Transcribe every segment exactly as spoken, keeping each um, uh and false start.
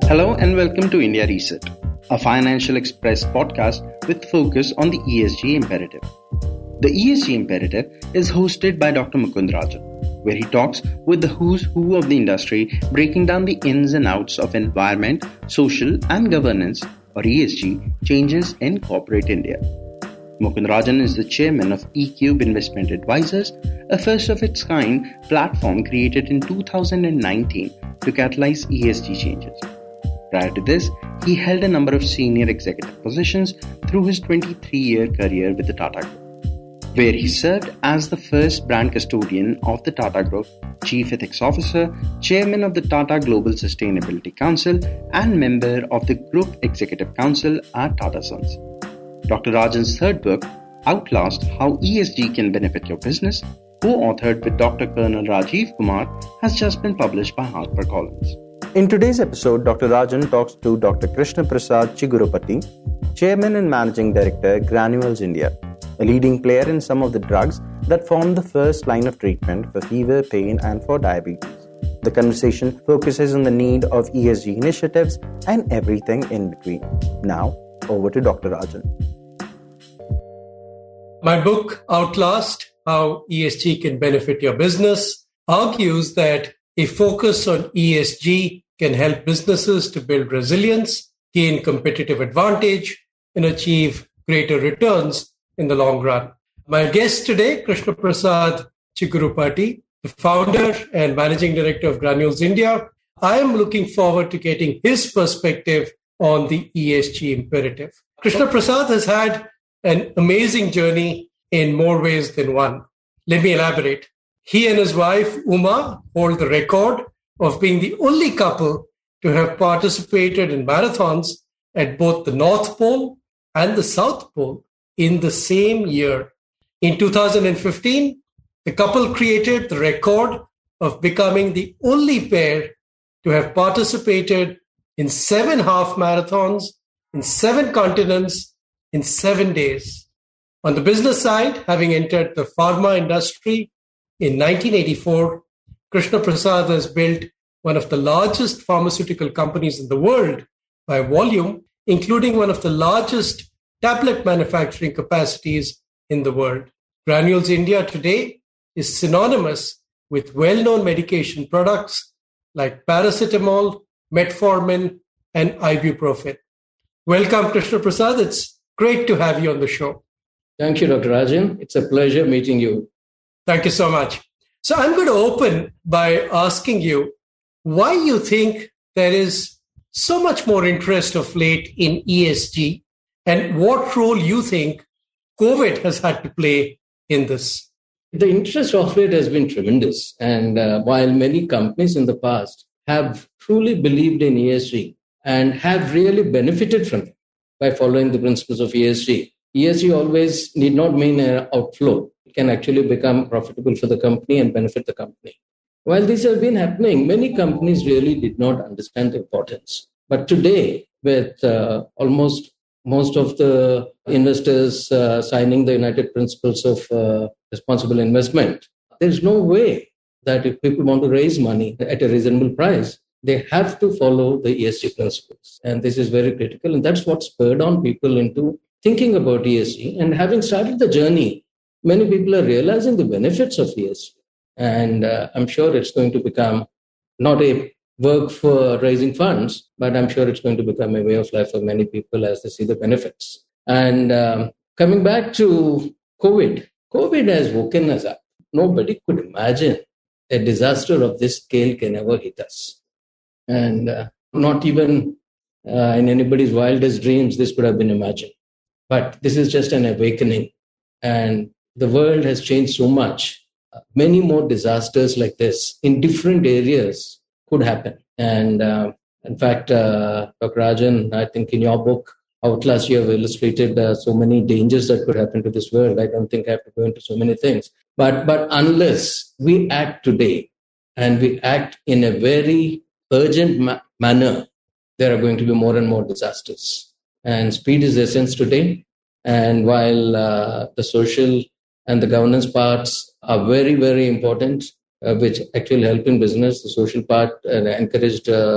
Hello and welcome to India Reset, a Financial Express podcast with focus on the E S G imperative. The E S G imperative is hosted by Doctor Mukund Rajan, where he talks with the who's who of the industry, breaking down the ins and outs of environment, social and governance, or E S G, changes in corporate India. Mukund Rajan is the chairman of eCube Investment Advisors, a first-of-its-kind platform created in two thousand nineteen to catalyze E S G changes. Prior to this, he held a number of senior executive positions through his twenty-three-year career with the Tata Group, where he served as the first brand custodian of the Tata Group, Chief Ethics Officer, Chairman of the Tata Global Sustainability Council, and member of the Group Executive Council at Tata Sons. Doctor Rajan's third book, Outlast: How E S G Can Benefit Your Business, co-authored with Doctor Colonel Rajiv Kumar, has just been published by HarperCollins. In today's episode, Doctor Rajan talks to Doctor Krishna Prasad Chigurupati, Chairman and Managing Director, Granules India, a leading player in some of the drugs that form the first line of treatment for fever, pain, and for diabetes. The conversation focuses on the need of E S G initiatives and everything in between. Now, over to Doctor Rajan. My book, Outlast: How E S G Can Benefit Your Business, argues that a focus on E S G can help businesses to build resilience, gain competitive advantage, and achieve greater returns in the long run. My guest today, Krishna Prasad Chigurupati, the founder and managing director of Granules India. I am looking forward to getting his perspective on the E S G imperative. Krishna Prasad has had an amazing journey in more ways than one. Let me elaborate. He and his wife, Uma, hold the record of being the only couple to have participated in marathons at both the North Pole and the South Pole in the same year. In two thousand fifteen, the couple created the record of becoming the only pair to have participated in seven half marathons in seven continents in seven days. On the business side, having entered the pharma industry in nineteen eighty-four, Krishna Prasad has built one of the largest pharmaceutical companies in the world by volume, including one of the largest tablet manufacturing capacities in the world. Granules India today is synonymous with well-known medication products like paracetamol, metformin, and ibuprofen. Welcome, Krishna Prasad. It's great to have you on the show. Thank you, Doctor Rajan. It's a pleasure meeting you. Thank you so much. So I'm going to open by asking you why you think there is so much more interest of late in E S G and what role you think COVID has had to play in this. The interest of it has been tremendous. And uh, while many companies in the past have truly believed in E S G and have really benefited from it by following the principles of E S G, E S G always need not mean an outflow. It can actually become profitable for the company and benefit the company. While this has been happening, many companies really did not understand the importance. But today, with uh, almost most of the investors uh, signing the United Principles of uh, Responsible Investment, there's no way that if people want to raise money at a reasonable price, they have to follow the E S G principles. And this is very critical. And that's what spurred on people into thinking about E S G. And having started the journey, many people are realizing the benefits of E S G. And uh, I'm sure it's going to become not a work for raising funds, but I'm sure it's going to become a way of life for many people as they see the benefits. And um, coming back to COVID, COVID has woken us up. Nobody could imagine a disaster of this scale can ever hit us. And uh, not even uh, in anybody's wildest dreams, this could have been imagined. But this is just an awakening. And the world has changed so much. Many more disasters like this in different areas could happen. And uh, in fact, uh, Doctor Rajan, I think in your book, Outlast, you have illustrated uh, so many dangers that could happen to this world. I don't think I have to go into so many things. But, but unless we act today and we act in a very urgent ma- manner, there are going to be more and more disasters. And speed is the essence today. And while uh, the social and the governance parts are very, very important, uh, which actually help in business, the social part uh, encouraged uh,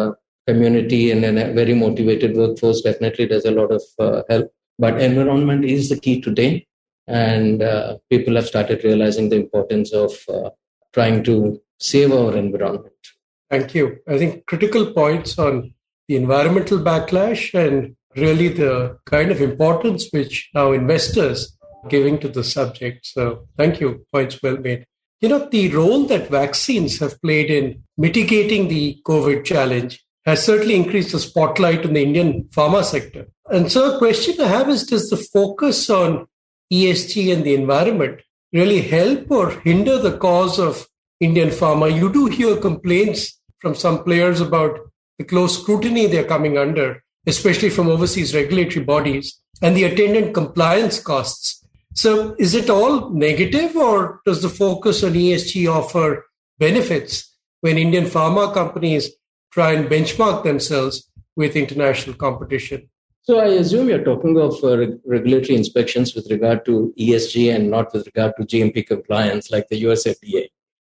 community and a very motivated workforce definitely does a lot of uh, help. But environment is the key today. And uh, people have started realizing the importance of uh, trying to save our environment. Thank you. I think critical points on the environmental backlash and really the kind of importance which now investors are giving to the subject. So thank you. Points well made. You know, the role that vaccines have played in mitigating the COVID challenge has certainly increased the spotlight on the Indian pharma sector. And so a question I have is, does the focus on E S G and the environment really help or hinder the cause of Indian pharma? You do hear complaints from some players about the close scrutiny they're coming under, especially from overseas regulatory bodies, and the attendant compliance costs. So is it all negative, or does the focus on E S G offer benefits when Indian pharma companies try and benchmark themselves with international competition? So I assume you're talking of uh, reg- regulatory inspections with regard to E S G and not with regard to G M P compliance like the U S F D A.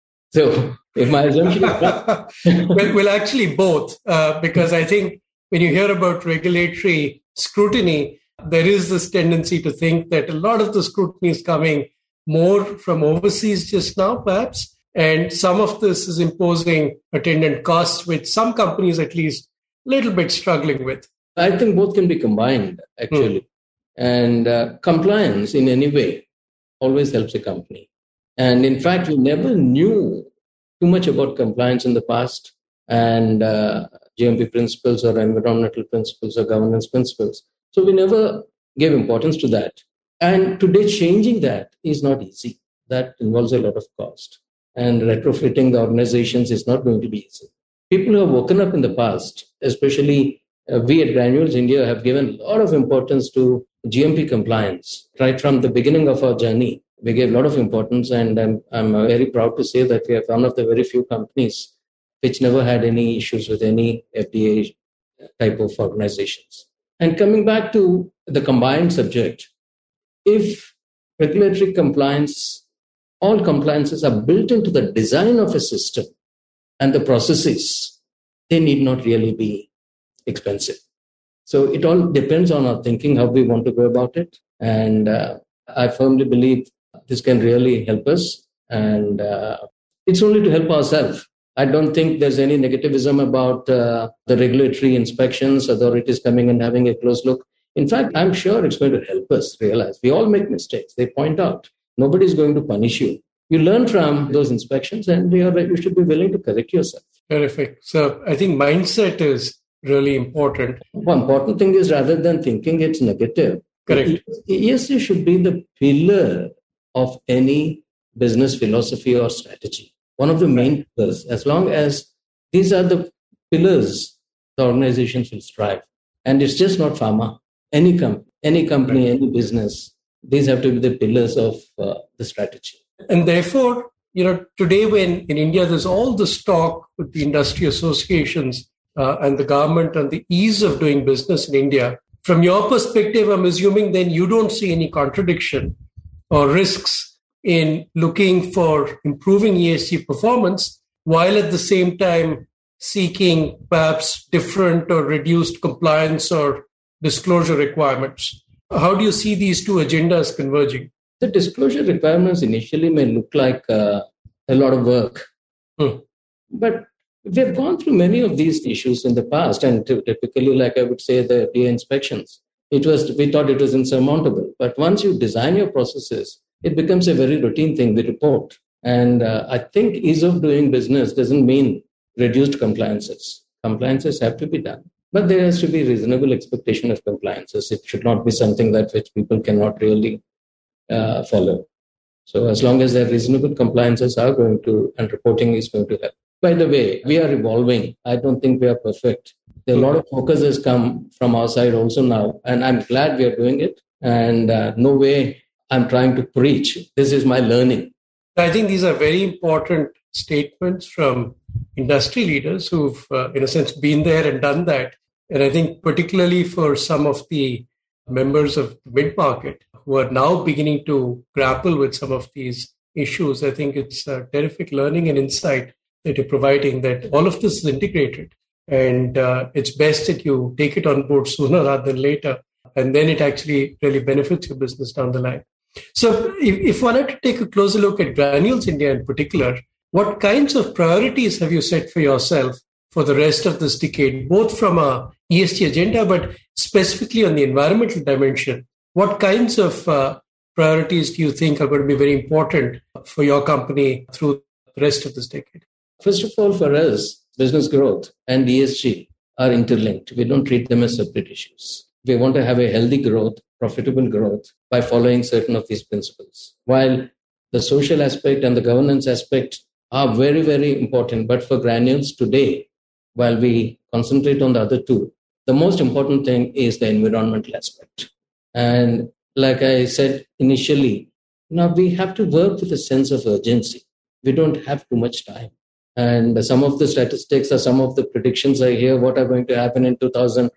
So if my assumption is well, well, actually both, uh, because I think when you hear about regulatory scrutiny, there is this tendency to think that a lot of the scrutiny is coming more from overseas just now, perhaps. And some of this is imposing attendant costs, which some companies at least a little bit struggling with. I think both can be combined, actually. Mm. And uh, compliance in any way always helps a company. And in fact, we never knew too much about compliance in the past and uh, G M P principles or environmental principles or governance principles. So we never gave importance to that. And today, changing that is not easy. That involves a lot of cost. And retrofitting the organizations is not going to be easy. People who have woken up in the past, especially uh, we at Granules India, have given a lot of importance to G M P compliance. Right from the beginning of our journey, we gave a lot of importance, and I'm, I'm very proud to say that we are one of the very few companies which never had any issues with any F D A type of organizations. And coming back to the combined subject, if regulatory compliance, all compliances are built into the design of a system and the processes, they need not really be expensive. So it all depends on our thinking, how we want to go about it. And uh, I firmly believe this can really help us. And uh, it's only to help ourselves. I don't think there's any negativism about uh, the regulatory inspections, authorities coming and having a close look. In fact, I'm sure it's going to help us realize we all make mistakes. They point out. Nobody's going to punish you. You learn from those inspections, and you're, you should be willing to correct yourself. Terrific. So I think mindset is really important. One important thing is, rather than thinking it's negative, correct. E S G should be the pillar of any business philosophy or strategy. One of the main pillars. As long as these are the pillars, the organizations will strive. And it's just not pharma. Any company, any company, right. Any business, these have to be the pillars of uh, the strategy. And therefore, you know, today when in India, there's all this talk with the industry associations uh, and the government on the ease of doing business in India. From your perspective, I'm assuming then you don't see any contradiction or risks in looking for improving E S G performance, while at the same time seeking perhaps different or reduced compliance or disclosure requirements. How do you see these two agendas converging? The disclosure requirements initially may look like uh, a lot of work. Hmm. But we've gone through many of these issues in the past, and typically, like I would say, the F D A inspections. It was, we thought it was insurmountable. But once you design your processes, it becomes a very routine thing, we report. And uh, I think ease of doing business doesn't mean reduced compliances. Compliances have to be done. But there has to be reasonable expectation of compliances. It should not be something that which people cannot really uh, follow. So as long as there are reasonable compliances are going to, and reporting is going to help. By the way, we are evolving. I don't think we are perfect. There are a lot of focus has come from our side also now. And I'm glad we are doing it. And uh, no way I'm trying to preach. This is my learning. I think these are very important statements from industry leaders who've, uh, in a sense, been there and done that. And I think particularly for some of the members of the mid-market who are now beginning to grapple with some of these issues, I think it's a terrific learning and insight that you're providing, that all of this is integrated. And uh, it's best that you take it on board sooner rather than later. And then it actually really benefits your business down the line. So if, if one had to take a closer look at Granules India in particular, what kinds of priorities have you set for yourself for the rest of this decade, both from a E S G agenda, but specifically on the environmental dimension? What kinds of uh, priorities do you think are going to be very important for your company through the rest of this decade? First of all, for us, business growth and E S G are interlinked. We don't treat them as separate issues. We want to have a healthy growth, profitable growth by following certain of these principles. While the social aspect and the governance aspect are very, very important, but for Granules today, while we concentrate on the other two, the most important thing is the environmental aspect. And like I said initially, now we have to work with a sense of urgency. We don't have too much time. And some of the statistics or some of the predictions I hear what are going to happen in two thousand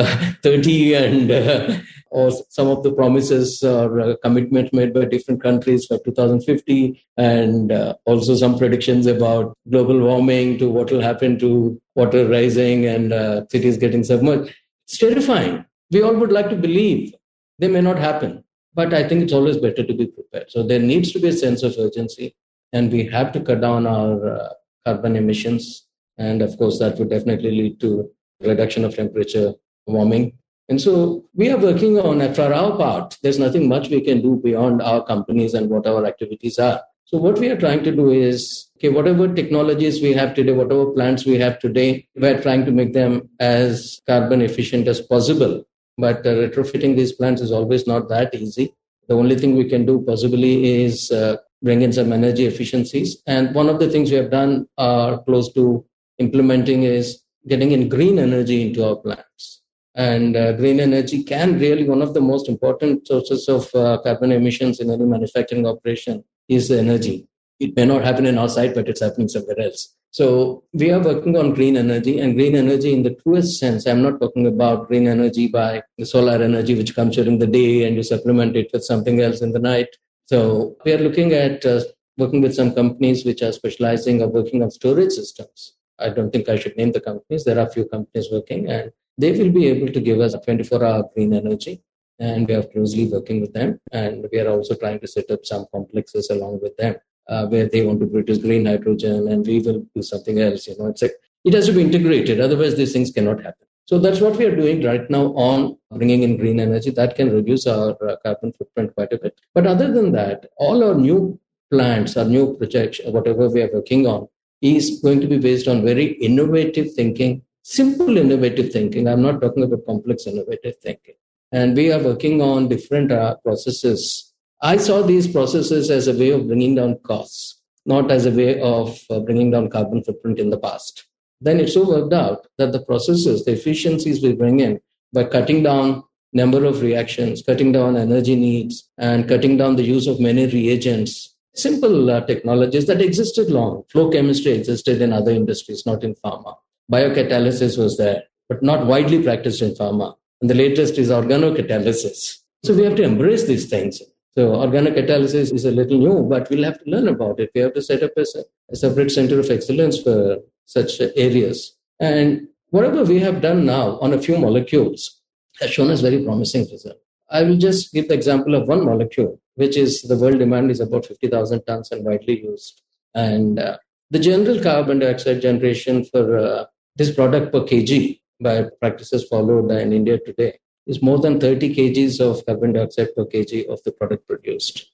thirty and uh, or some of the promises or uh, commitments made by different countries for two thousand fifty, and uh, also some predictions about global warming to what will happen to water rising and uh, cities getting submerged. It's terrifying. We all would like to believe they may not happen, but I think it's always better to be prepared. So there needs to be a sense of urgency, and we have to cut down our uh, carbon emissions. And of course, that would definitely lead to reduction of temperature warming. And so we are working on, for our part, there's nothing much we can do beyond our companies and what our activities are. So what we are trying to do is, okay, whatever technologies we have today, whatever plants we have today, we're trying to make them as carbon efficient as possible. But uh, retrofitting these plants is always not that easy. The only thing we can do possibly is uh, bring in some energy efficiencies. And one of the things we have done uh, close to implementing is getting in green energy into our plants. And uh, green energy can really, one of the most important sources of uh, carbon emissions in any manufacturing operation is the energy. It may not happen in our site, but it's happening somewhere else. So we are working on green energy, and green energy in the truest sense. I'm not talking about green energy by the solar energy, which comes during the day and you supplement it with something else in the night. So we are looking at uh, working with some companies which are specializing or working on storage systems. I don't think I should name the companies. There are a few companies working, and they will be able to give us twenty-four hour green energy. And we are closely working with them. And we are also trying to set up some complexes along with them uh, where they want to produce green hydrogen, and we will do something else. You know, it's like, it has to be integrated. Otherwise, these things cannot happen. So that's what we are doing right now on bringing in green energy. That can reduce our uh, carbon footprint quite a bit. But other than that, all our new plants, our new projects, whatever we are working on, is going to be based on very innovative thinking, simple innovative thinking. I'm not talking about complex innovative thinking. And we are working on different uh, processes. I saw these processes as a way of bringing down costs, not as a way of uh, bringing down carbon footprint in the past. Then it so worked out that the processes, the efficiencies we bring in by cutting down number of reactions, cutting down energy needs, and cutting down the use of many reagents, simple uh, technologies that existed long. Flow chemistry existed in other industries, not in pharma. Biocatalysis was there, but not widely practiced in pharma. And the latest is organocatalysis. So we have to embrace these things. So organocatalysis is a little new, but we'll have to learn about it. We have to set up a, a separate center of excellence for such areas. And whatever we have done now on a few molecules has shown us very promising results. I will just give the example of one molecule, which is the world demand is about fifty thousand tons and widely used. And uh, the general carbon dioxide generation for uh, this product per kg by practices followed in India today is more than thirty kilograms of carbon dioxide per kg of the product produced.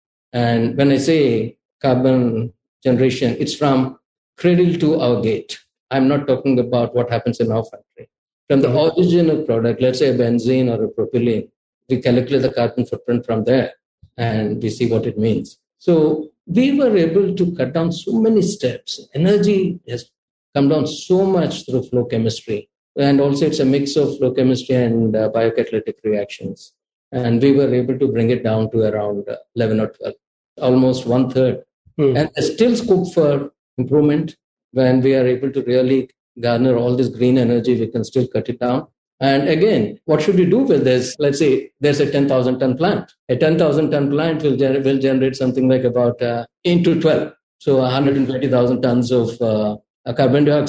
And when I say carbon generation, it's from cradle to our gate. I'm not talking about what happens in our factory. From the origin of product, let's say a benzene or a propylene, we calculate the carbon footprint from there and we see what it means. So we were able to cut down so many steps. Energy has come down so much through flow chemistry. And also it's a mix of flow chemistry and uh, biocatalytic reactions. And we were able to bring it down to around uh, eleven or twelve, almost one third. Hmm. And there's still scope for improvement. When we are able to really garner all this green energy, we can still cut it down. And again, what should we do with this? Let's say there's a ten thousand ton plant. A ten thousand ton plant will, gener- will generate something like about uh, into twelve. So one hundred twenty thousand tons of uh, carbon dioxide.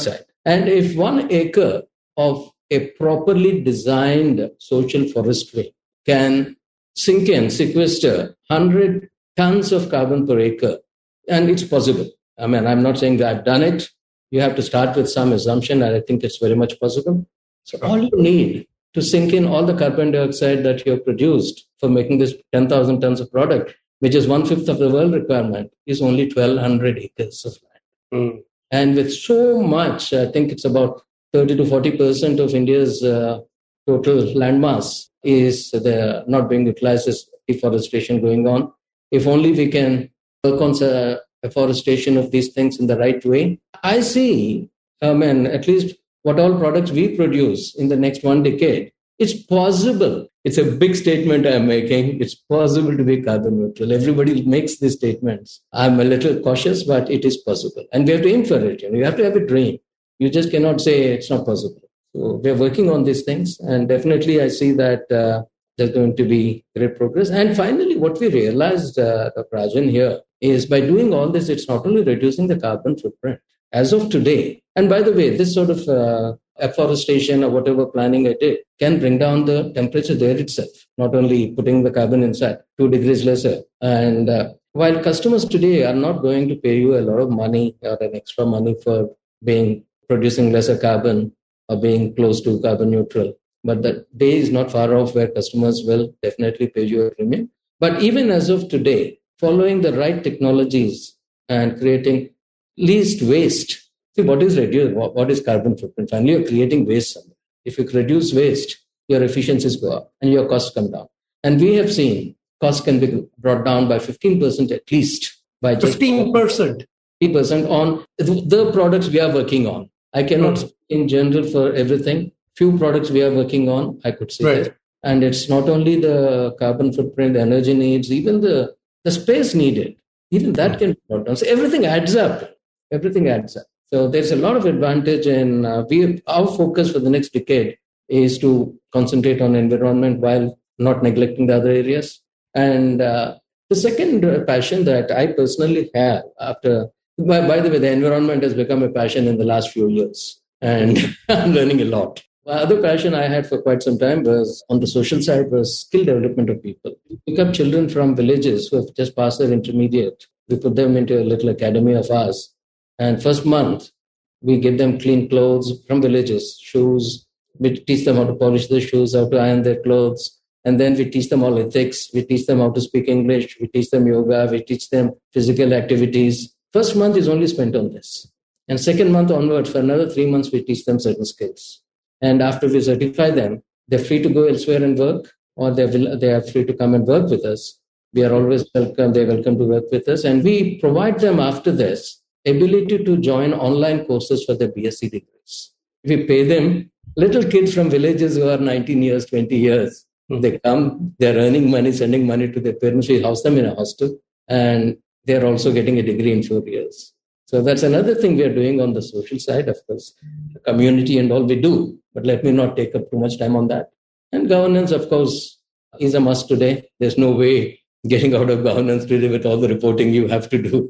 And if one acre of a properly designed social forestry can sink in, sequester one hundred tons of carbon per acre, and it's possible. I mean, I'm not saying that I've done it. You have to start with some assumption, and I think it's very much possible. So all you need to sink in all the carbon dioxide that you have produced for making this ten thousand tons of product, which is one-fifth of the world requirement, is only twelve hundred acres of land. Mm. And with so much, I think it's about thirty to forty percent of India's uh, total landmass is the, not being utilized as deforestation going on. If only we can work on uh, afforestation of these things in the right way. I see, I mean, at least what all products we produce in the next one decade, it's possible. It's a big statement I'm making. It's possible to be carbon neutral. Everybody makes these statements. I'm a little cautious, but it is possible. And we have to aim for it. You know, you have to have a dream. You just cannot say it's not possible. So we're working on these things. And definitely I see that uh, there's going to be great progress. And finally, what we realized, uh, Doctor Rajan, here is by doing all this, it's not only reducing the carbon footprint. As of today, and by the way, this sort of uh, afforestation or whatever planning I did can bring down the temperature there itself, not only putting the carbon inside, two degrees lesser. And uh, while customers today are not going to pay you a lot of money or an extra money for being producing lesser carbon or being close to carbon neutral, but the day is not far off where customers will definitely pay you a premium. But even as of today, following the right technologies and creating least waste. See, what is reduce? What is carbon footprint? Finally, you're creating waste somewhere. If you reduce waste, your efficiencies go up and your costs come down. And we have seen costs can be brought down by fifteen percent at least. By just fifteen percent? fifteen percent on the products we are working on. I cannot speak in general for everything. Few products we are working on, I could say right. that. And it's not only the carbon footprint, the energy needs, even the, the space needed. Even that can be brought down. So everything adds up. Everything adds up. So there's a lot of advantage, and uh, we our focus for the next decade is to concentrate on environment while not neglecting the other areas. And uh, the second passion that I personally have after, by, by the way, the environment has become a passion in the last few years, and I'm learning a lot. The other passion I had for quite some time was on the social side was skill development of people. We pick up children from villages who have just passed their intermediate. We put them into a little academy of ours. And first month, we give them clean clothes from villages, shoes. We teach them how to polish their shoes, how to iron their clothes. And then we teach them all ethics. We teach them how to speak English. We teach them yoga. We teach them physical activities. First month is only spent on this. And second month onwards, for another three months, we teach them certain skills. And after we certify them, they're free to go elsewhere and work, or they're, they are free to come and work with us. We are always welcome. They're welcome to work with us. And we provide them after this ability to join online courses for their B S c degrees. We pay them, little kids from villages who are nineteen years, twenty years. Mm-hmm. They come, they're earning money, sending money to their parents. We house them in a hostel, and they're also getting a degree in four years. So that's another thing we are doing on the social side, of course. The community and all we do, but let me not take up too much time on that. And governance, of course, is a must today. There's no way getting out of governance today with all the reporting you have to do.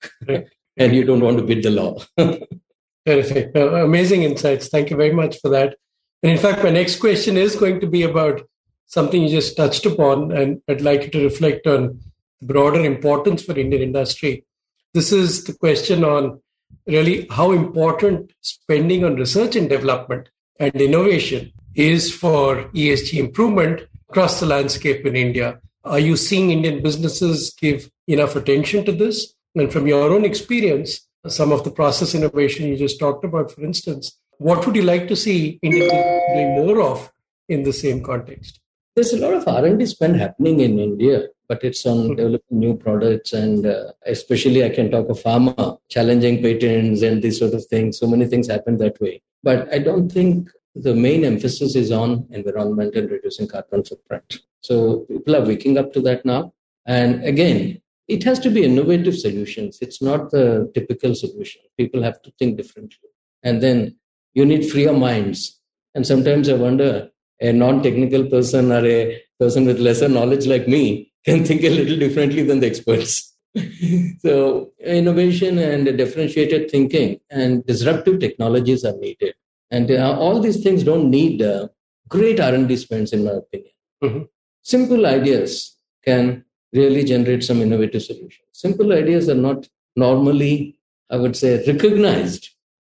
And you don't want to beat the law. Terrific. Uh, amazing insights. Thank you very much for that. And in fact, my next question is going to be about something you just touched upon, and I'd like you to reflect on the broader importance for Indian industry. This is the question on really how important spending on research and development and innovation is for E S G improvement across the landscape in India. Are you seeing Indian businesses give enough attention to this? And from your own experience, some of the process innovation you just talked about, for instance, what would you like to see India doing more of in the same context? There's a lot of R and D spend happening in India, but it's on mm-hmm. developing new products, and uh, especially I can talk of pharma, challenging patents and these sort of things. So many things happen that way. But I don't think the main emphasis is on environment and reducing carbon footprint. So people are waking up to that now. And again, it has to be innovative solutions. It's not the typical solution. People have to think differently. And then you need freer minds. And sometimes I wonder, a non-technical person or a person with lesser knowledge like me can think a little differently than the experts. So innovation and differentiated thinking and disruptive technologies are needed. And uh, all these things don't need uh, great R and D spends, in my opinion. Mm-hmm. Simple ideas can really generate some innovative solutions. Simple ideas are not normally, I would say, recognized.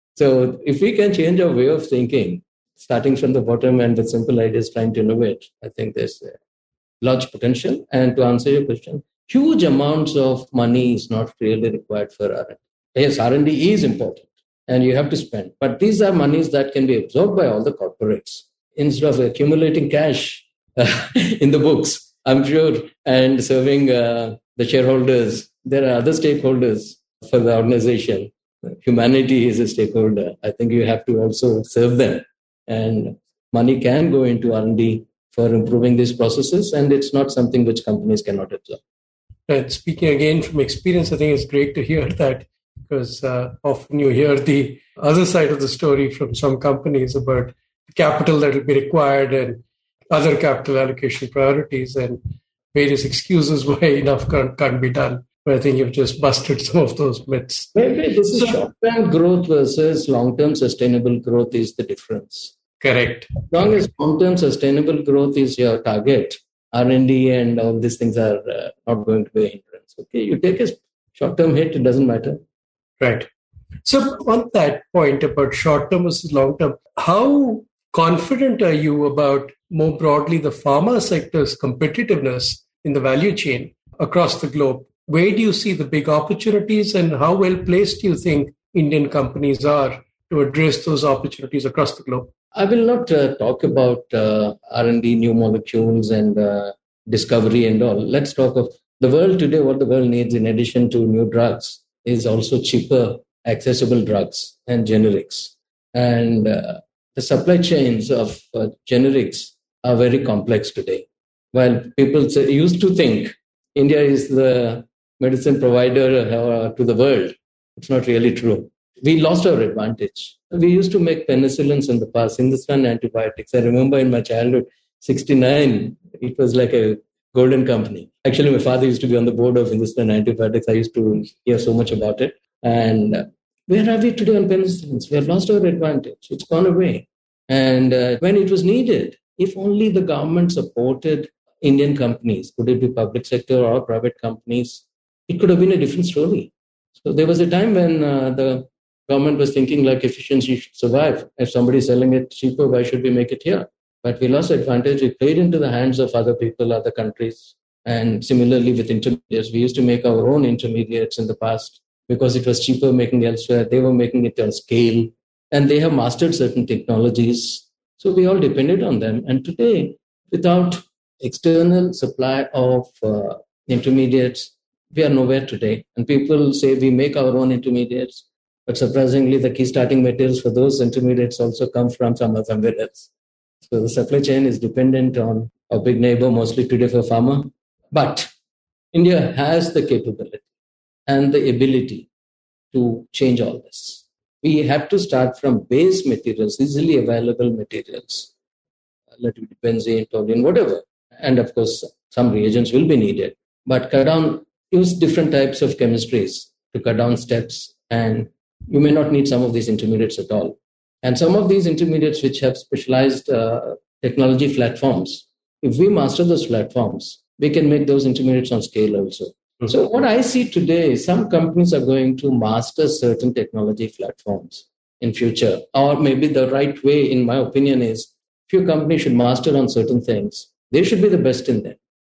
So if we can change our way of thinking, starting from the bottom and with simple ideas trying to innovate, I think there's a large potential. And to answer your question, huge amounts of money is not really required for R and D. Yes, R and D is important and you have to spend. But these are monies that can be absorbed by all the corporates. Instead of accumulating cash uh, in the books, I'm sure, and serving uh, the shareholders, there are other stakeholders for the organization. Humanity is a stakeholder. I think you have to also serve them. And money can go into R and D for improving these processes, and it's not something which companies cannot absorb. And speaking again from experience, I think it's great to hear that, because uh, often you hear the other side of the story from some companies about the capital that will be required and other capital allocation priorities and various excuses why enough can't, can't be done. But I think you've just busted some of those myths. Maybe this is short-term growth versus long-term sustainable growth is the difference. Correct. As long as long-term sustainable growth is your target, R and D and all these things are uh, not going to be a hindrance. Okay, you take a short-term hit, it doesn't matter. Right. So on that point about short-term versus long-term, how confident are you about more broadly the pharma sector's competitiveness in the value chain across the globe? Where do you see the big opportunities and how well placed do you think Indian companies are to address those opportunities across the globe? I will not uh, talk about uh, R and D, new molecules and uh, discovery and all. Let's talk of the world today. What the world needs in addition to new drugs is also cheaper, accessible drugs and generics. And uh, the supply chains of uh, generics are very complex today. While people say, used to think India is the medicine provider uh, to the world, it's not really true. We lost our advantage. We used to make penicillins in the past, Hindustan antibiotics. I remember in my childhood, sixty-nine, it was like a golden company. Actually, my father used to be on the board of Hindustan Antibiotics. I used to hear so much about it. And where are we today on penicillins? We have lost our advantage. It's gone away. And uh, when it was needed, if only the government supported Indian companies, could it be public sector or private companies, it could have been a different story. So there was a time when uh, the government was thinking like efficiency should survive. If somebody is selling it cheaper, why should we make it here? But we lost advantage. We played into the hands of other people, other countries. And similarly with intermediates, we used to make our own intermediates in the past because it was cheaper making elsewhere. They were making it on scale and they have mastered certain technologies. So we all depended on them. And today, without external supply of uh, intermediates, we are nowhere today. And people say we make our own intermediates. But surprisingly, the key starting materials for those intermediates also come from some somewhere else. So the supply chain is dependent on a big neighbor, mostly today for pharma. But India has the capability and the ability to change all this. We have to start from base materials, easily available materials, let it be benzene, toluene, whatever. And of course, some reagents will be needed. But cut down, use different types of chemistries to cut down steps, and you may not need some of these intermediates at all. And some of these intermediates which have specialized uh, technology platforms, if we master those platforms, we can make those intermediates on scale also. Mm-hmm. So what I see today is some companies are going to master certain technology platforms in future. Or maybe the right way, in my opinion, is few companies should master on certain things. They should be the best in them.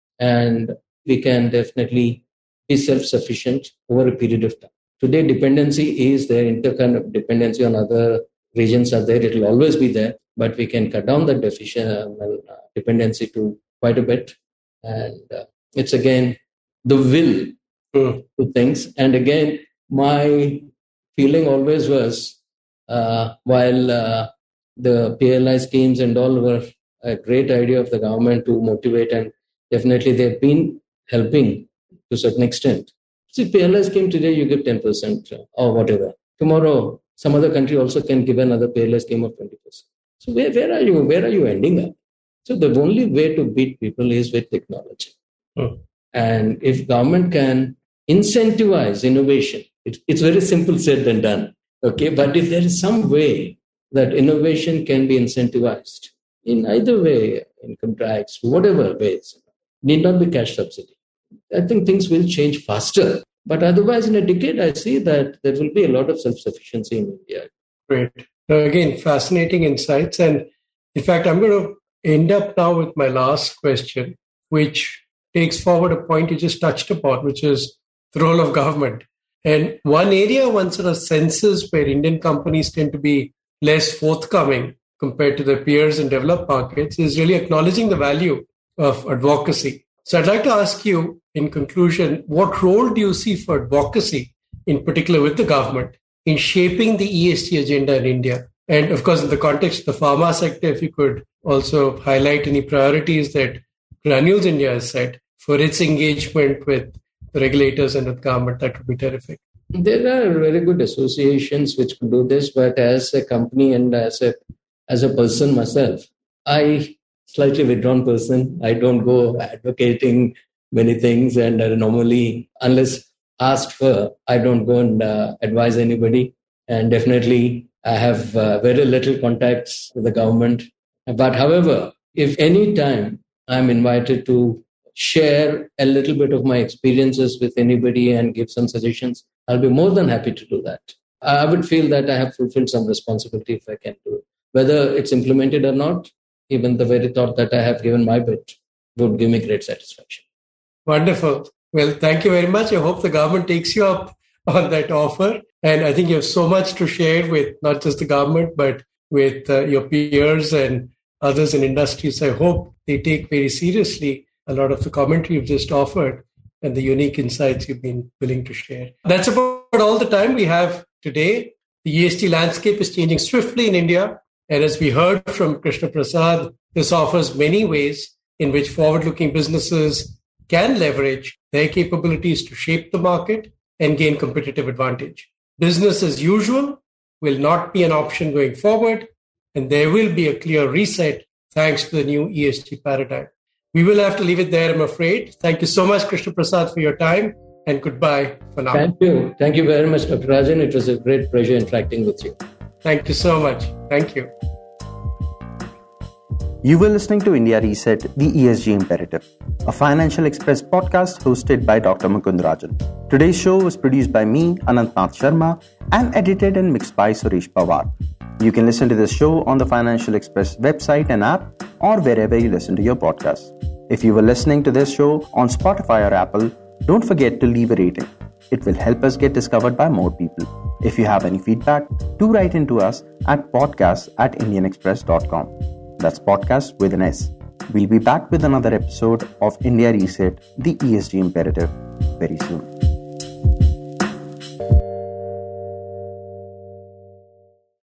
And we can definitely be self-sufficient over a period of time. Today, dependency is there, inter-kind dependency on other regions are there. It will always be there, but we can cut down the deficient, uh, dependency to quite a bit. And uh, it's again the will mm. to things. And again, my feeling always was, uh, while uh, the P L I schemes and all were a great idea of the government to motivate, and definitely they've been helping to a certain extent. See, P L I scheme today, you give ten percent or whatever. Tomorrow, some other country also can give another P L I scheme of twenty percent. So where, where are you? Where are you ending up? So the only way to beat people is with technology. Hmm. And if government can incentivize innovation. It, it's very simple said than done. Okay, but if there is some way that innovation can be incentivized in either way, income tax, whatever ways, need not be cash subsidy, I think things will change faster. But otherwise, in a decade, I see that there will be a lot of self-sufficiency in India. Great. Now, again, fascinating insights. And in fact, I'm going to end up now with my last question, which takes forward a point you just touched upon, which is the role of government. And one area one sort of senses where Indian companies tend to be less forthcoming compared to their peers in developed markets is really acknowledging the value of advocacy. So I'd like to ask you, in conclusion, what role do you see for advocacy, in particular with the government, in shaping the E S G agenda in India? And of course, in the context of the pharma sector, if you could also highlight any priorities that Granules India has set for its engagement with the regulators and with government, that would be terrific. There are very good associations which could do this, but as a company and as a as a person myself, I slightly withdrawn person. I don't go advocating many things, and I normally, unless asked for, I don't go and uh, advise anybody. And definitely, I have uh, very little contacts with the government. But however, if any time I'm invited to share a little bit of my experiences with anybody and give some suggestions, I'll be more than happy to do that. I would feel that I have fulfilled some responsibility if I can do it. Whether it's implemented or not, even the very thought that I have given my bit would give me great satisfaction. Wonderful. Well, thank you very much. I hope the government takes you up on that offer. And I think you have so much to share with not just the government, but with uh, your peers and others in industries. I hope they take very seriously a lot of the commentary you've just offered and the unique insights you've been willing to share. That's about all the time we have today. The E S G landscape is changing swiftly in India. And as we heard from Krishna Prasad, this offers many ways in which forward-looking businesses can leverage their capabilities to shape the market and gain competitive advantage. Business as usual will not be an option going forward, and there will be a clear reset thanks to the new E S G paradigm. We will have to leave it there, I'm afraid. Thank you so much, Krishna Prasad, for your time, and goodbye for now. Thank you. Thank you very much, Doctor Rajan. It was a great pleasure interacting with you. Thank you so much. Thank you. You were listening to India Reset, the E S G Imperative, a Financial Express podcast hosted by Doctor Mukund Rajan. Today's show was produced by me, Anantnath Sharma, and edited and mixed by Suresh Pawar. You can listen to this show on the Financial Express website and app, or wherever you listen to your podcasts. If you were listening to this show on Spotify or Apple, don't forget to leave a rating. It will help us get discovered by more people. If you have any feedback, do write into us at podcast at indian express dot com. That's podcast with an S. We'll be back with another episode of India Reset, the E S G Imperative, very soon.